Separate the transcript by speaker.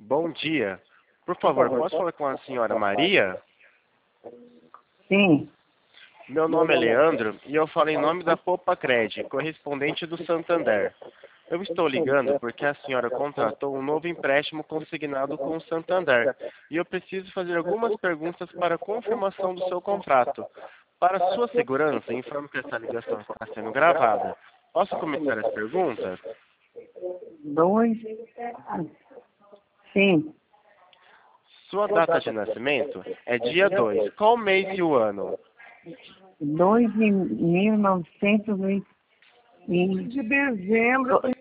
Speaker 1: Bom dia. Por favor, posso falar com a senhora Maria?
Speaker 2: Sim.
Speaker 1: Meu nome é Leandro e eu falo em nome da Popacred, correspondente do Santander. Eu estou ligando porque a senhora contratou um novo empréstimo consignado com o Santander e eu preciso fazer algumas perguntas para confirmação do seu contrato. Para sua segurança, informo que essa ligação está sendo gravada. Posso começar as perguntas?
Speaker 2: Sim.
Speaker 1: Sua data de nascimento é dia 2. Qual mês e o ano?
Speaker 2: 2 de 1900 de dezembro.